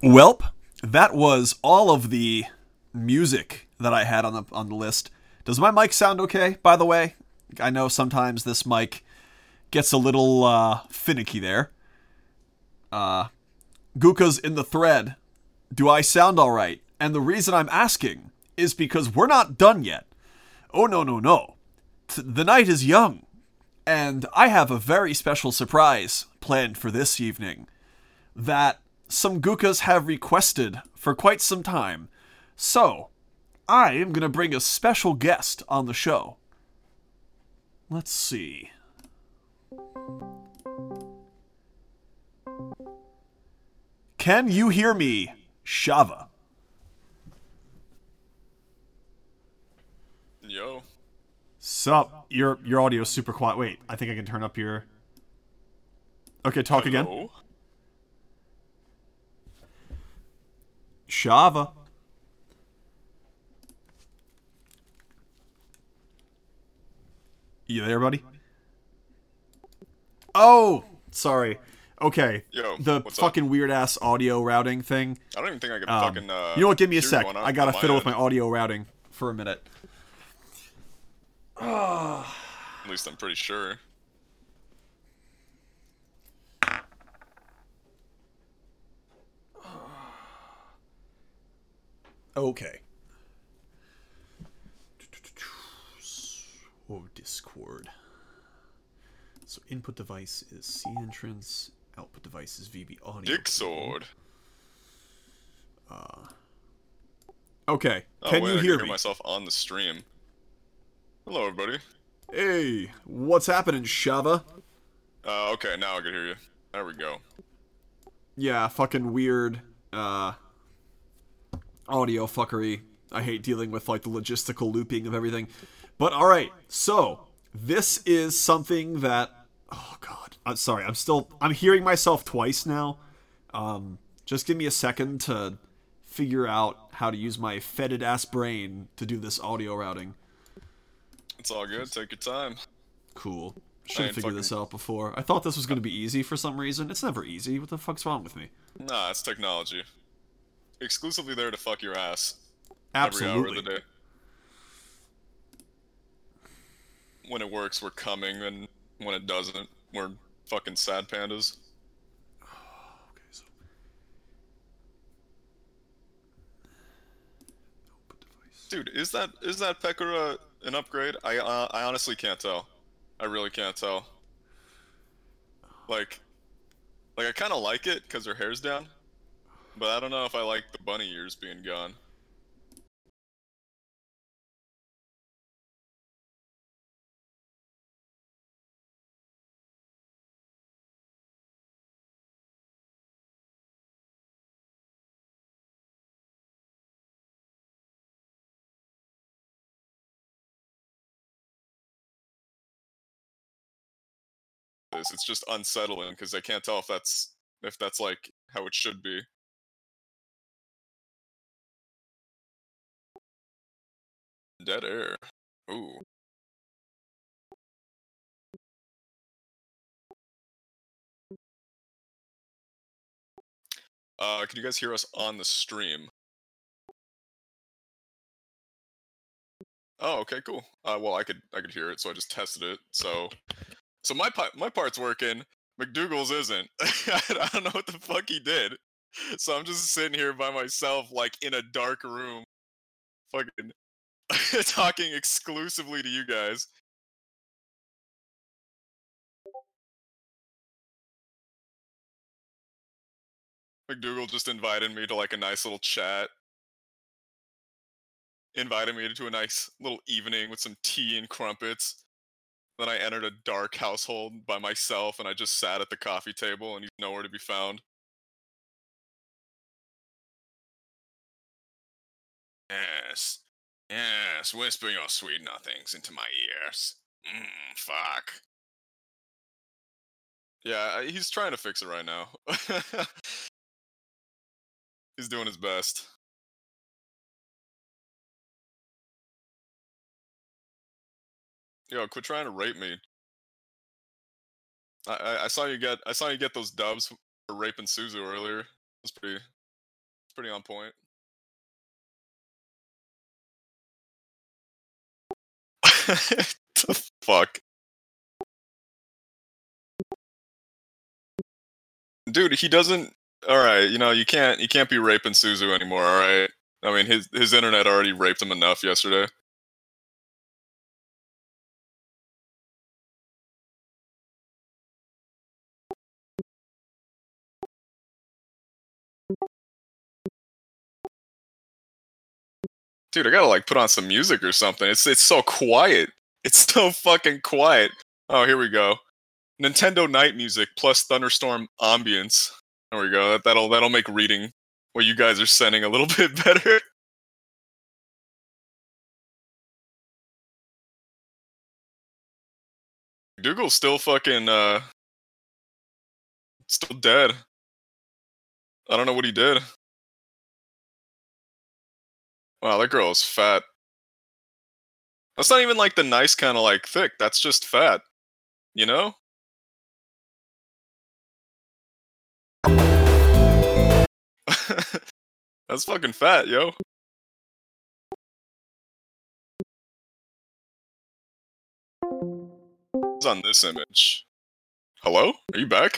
Welp, that was all of the music that I had on the list. Does my mic sound okay, by the way? I know sometimes this mic gets a little finicky there. Guka's in the thread. Do I sound alright? And the reason I'm asking is because we're not done yet. Oh, no, no, no. The night is young, and I have a very special surprise planned for this evening that some Gukas have requested for quite some time. So, I am going to bring a special guest on the show. Let's see. Can you hear me, Shava? Yo. Sup? Your audio's super quiet. Wait, I think I can turn up your... Okay, talk again. Hello? Shava. You there, buddy? Oh, sorry. Okay. Yo, The what's fucking up? weird ass audio routing thing. I don't even think I can fucking You know what? Give me a hear sec. you I gotta on fiddle with my end. audio routing for a minute. At least I'm pretty sure. Okay. Oh, Discord. So input device is C entrance. Output device is VB audio. Dick sword. Okay. Oh Can wait, you I hear can hear me? myself on the stream. Hello, everybody. Hey, what's happening, Shava? Okay, now I can hear you. There we go. Yeah, fucking weird, audio fuckery. I hate dealing with, like, the logistical looping of everything. But, alright, so, this is something that... Oh, God. I'm sorry, I'm hearing myself twice now. Just give me a second to figure out how to use my fetid-ass brain to do this audio routing. It's all good. Take your time. Cool. I Should have ain't figured this fucking. out before. I thought this was going to be easy for some reason. It's never easy. What the fuck's wrong with me? Nah, it's technology. Exclusively there to fuck your ass every hour of the Absolutely. day. When it works, we're coming, and when it doesn't, we're fucking sad pandas. Okay, so output device. Dude, is that Pekora an upgrade? I honestly can't tell. I really can't tell. Like I kind of like it because her hair's down, but I don't know if I like the bunny ears being gone. It's just unsettling because I can't tell if that's like how it should be. Dead air. Ooh. Can you guys hear us on the stream? Oh, okay, cool. Well, I could hear it, so I just tested it. So my part's working. McDougal's isn't. I don't know what the fuck he did. So I'm just sitting here by myself, like in a dark room, fucking talking exclusively to you guys. McDougal just invited me to like a nice little chat. Invited me to a nice little evening with some tea and crumpets. Then I entered a dark household by myself and I just sat at the coffee table and he's nowhere to be found. Yes. Yes, whisper your sweet nothings into my ears. Fuck. Yeah, he's trying to fix it right now. He's doing his best. Yo, quit trying to rape me. I saw you get those dubs for raping Suzu earlier. That's pretty pretty on point. The fuck? Dude, he doesn't. All right, you can't be raping Suzu anymore. All right. I mean, his internet already raped him enough yesterday. Dude, I gotta like put on some music or something. It's so quiet. It's so fucking quiet. Oh, here we go. Nintendo Night Music plus Thunderstorm ambience. There we go. That'll make reading what you guys are sending a little bit better. Dougal's still fucking still dead. I don't know what he did. Wow, that girl is fat. That's not even like the nice kind of like thick. That's just fat. You know? That's fucking fat, yo. What's on this image? Hello? Are you back?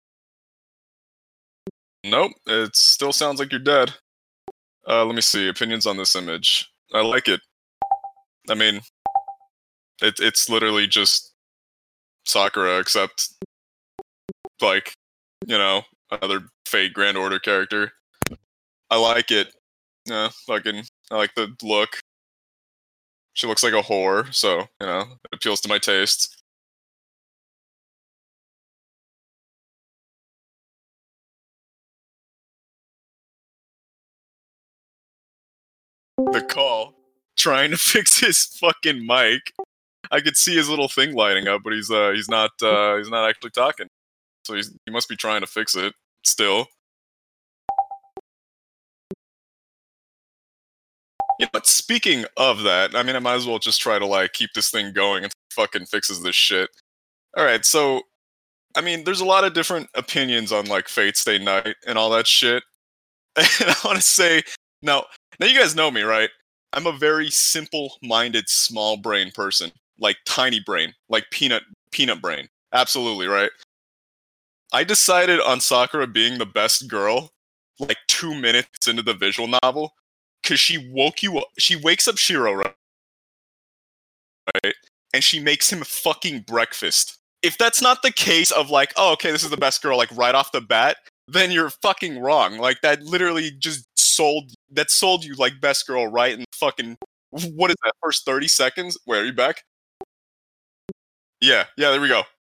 Nope. It still sounds like you're dead. Let me see. Opinions on this image. I like it. I mean, it's literally just Sakura, except like, another Fate Grand Order character. I like it. Yeah, fucking, I like the look. She looks like a whore, so, it appeals to my taste. The call. Trying to fix his fucking mic. I could see his little thing lighting up, but he's not actually talking. So he must be trying to fix it still. But speaking of that, I mean, I might as well just try to like keep this thing going until it fucking fixes this shit. All right, so I mean, there's a lot of different opinions on like Fate Stay Night and all that shit. And I want to say now you guys know me, right? I'm a very simple-minded, small brain person, like tiny brain, like peanut brain. Absolutely, right? I decided on Sakura being the best girl like 2 minutes into the visual novel because she wakes up Shiro, right? And she makes him fucking breakfast. If that's not the case of like, oh, okay, this is the best girl, like right off the bat, then you're fucking wrong. Like that literally just sold you like best girl right in fucking, what is that, first 30 seconds? Wait, are you back? Yeah, there we go.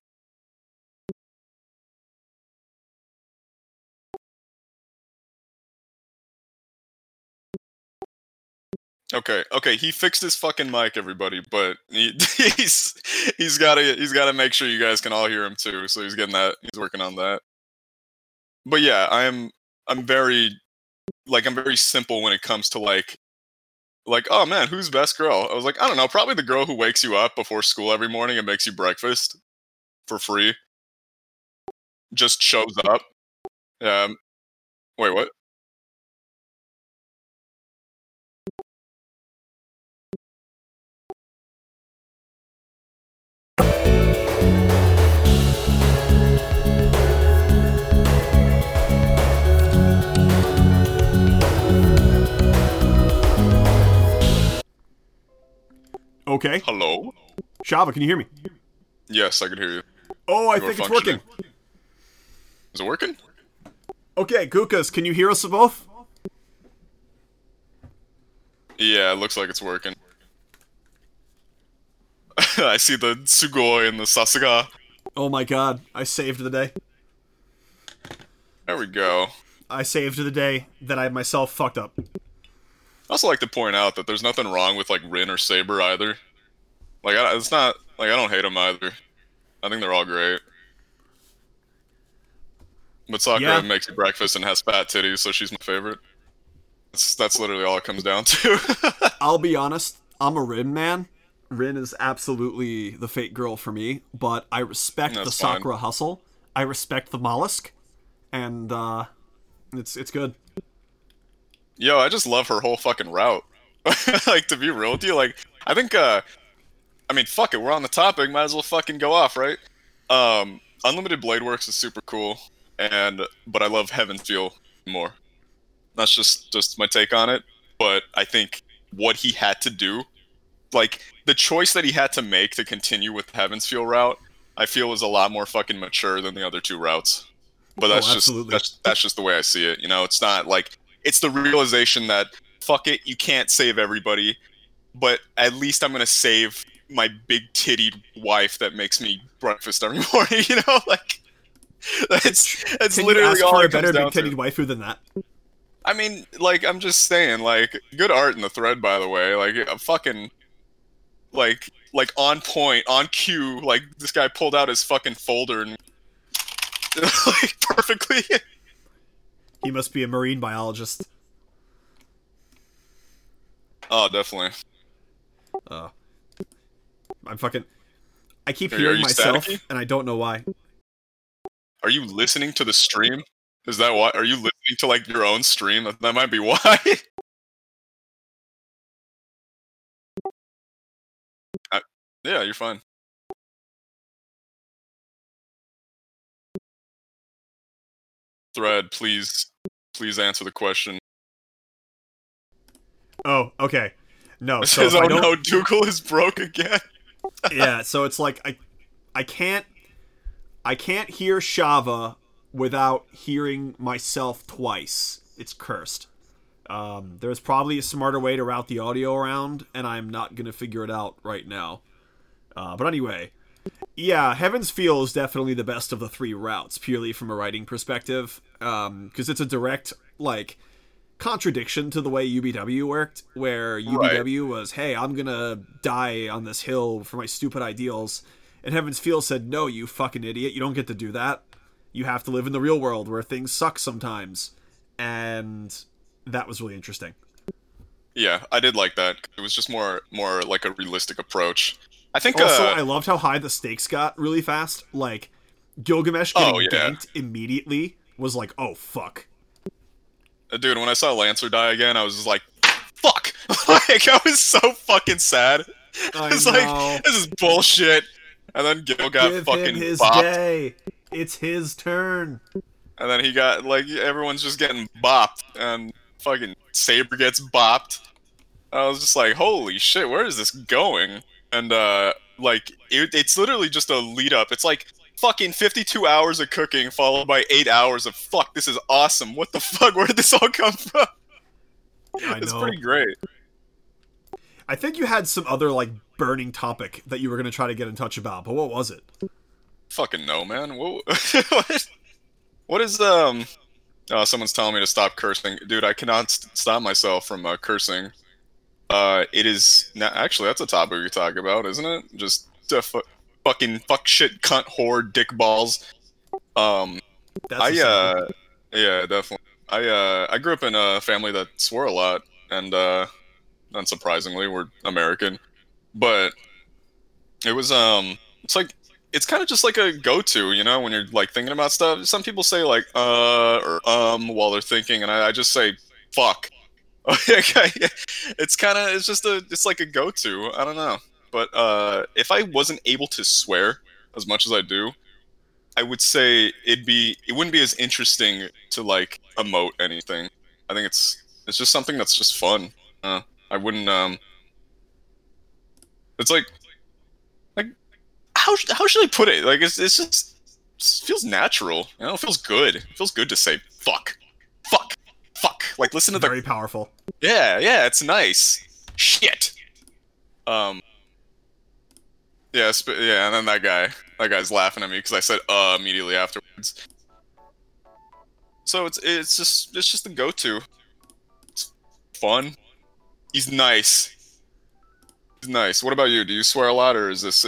Okay, he fixed his fucking mic, everybody, but he's gotta make sure you guys can all hear him too. So he's working on that. But yeah, I'm very simple when it comes to like, oh man, who's best girl? I was like, I don't know, probably the girl who wakes you up before school every morning and makes you breakfast for free. Just shows up. Wait, what? Okay. Hello? Shava, can you hear me? Yes, I can hear you. Oh, I think it's working. Is it working? Okay, Gukas, can you hear us both? Yeah, it looks like it's working. I see the Sugoi and the Sasuga. Oh my god, I saved the day. There we go. I saved the day that I myself fucked up. I also like to point out that there's nothing wrong with like Rin or Saber either. Like, it's not like I don't hate them either. I think they're all great. But Sakura makes you breakfast and has fat titties, so she's my favorite. That's literally all it comes down to. I'll be honest, I'm a Rin man. Rin is absolutely the Fate girl for me, but I respect the Sakura hustle. I respect the mollusk, and it's good. Yo, I just love her whole fucking route. Like, to be real with you, like, I think, I mean, fuck it, we're on the topic, might as well fucking go off, right? Unlimited Blade Works is super cool, but I love Heaven's Feel more. That's just my take on it. But I think what he had to do, like the choice that he had to make to continue with the Heaven's Feel route, I feel was a lot more fucking mature than the other two routes. But Oh, that's just absolutely. that's just the way I see it. You know, it's not like it's the realization that fuck it, you can't save everybody, but at least I'm gonna save my big tittied wife that makes me breakfast every morning. You know, like that's Can you literally ask all for a it comes better down big-titted to. waifu than that? I mean, like I'm just saying, like good art in the thread, by the way. Like fucking like on point, on cue. Like this guy pulled out his fucking folder and like perfectly. He must be a marine biologist. Oh, definitely. Uh, I'm fucking. I keep Are hearing you myself, staticky? and I don't know why. Are you listening to the stream? Is that why? Are you listening to like your own stream? That might be why. I, yeah, you're fine. Thread, please answer the question. Oh, okay. No, It so says, if I "Oh don't, no, Dougal is broke again." yeah, so it's like I can't, I can't hear Shava without hearing myself twice. It's cursed. There's probably a smarter way to route the audio around, and I'm not gonna figure it out right now. But anyway, yeah, Heaven's Feel is definitely the best of the three routes, purely from a writing perspective, because it's a direct like contradiction to the way UBW worked, where Right. UBW was, hey, I'm gonna die on this hill for my stupid ideals. And Heaven's Feel said, no, you fucking idiot, you don't get to do that. You have to live in the real world where things suck sometimes. And that was really interesting. Yeah, I did like that. It was just more like a realistic approach. I think Also, I loved how high the stakes got really fast. Like, Gilgamesh oh getting yeah. ganked immediately was like, oh, fuck. Dude, when I saw Lancer die again, I was just like, fuck. Like I was so fucking sad. I It's like know. this is bullshit. And then Gil got Give him fucking his bopped. day. It's his turn. And then he got like everyone's just getting bopped and fucking Saber gets bopped. I was just like, holy shit, where is this going? And like it's literally just a lead up. It's like fucking 52 hours of cooking followed by 8 hours of fuck, this is awesome. What the fuck? Where did this all come from? I It's know. pretty great. I think you had some other like burning topic that you were gonna try to get in touch about, but what was it? Fucking no, man. What is Oh, someone's telling me to stop cursing, dude. I cannot stop myself from cursing. It is actually that's a topic we talk about, isn't it? Just fucking fuck shit, cunt, whore, dick balls. Um, That's a I sample. yeah, definitely. I grew up in a family that swore a lot, and unsurprisingly, we're American. But it was it's like it's kind of just like a go-to, you know, when you're like thinking about stuff. Some people say like or while they're thinking, and I just say fuck. It's just it's like a go-to. I don't know, but if I wasn't able to swear as much as I do, I would say it wouldn't be as interesting to like emote anything. I think it's just something that's just fun. I wouldn't it's like how should I put it? Like it's just it feels natural. You know, it feels good. It feels good to say fuck, fuck, fuck. Like listen to the Very powerful. yeah, it's nice. Shit. Um, yeah, yeah, and then that guy's laughing at me because I said immediately afterwards. So it's just a go-to. It's fun. He's nice. He's nice. What about you? Do you swear a lot, or is this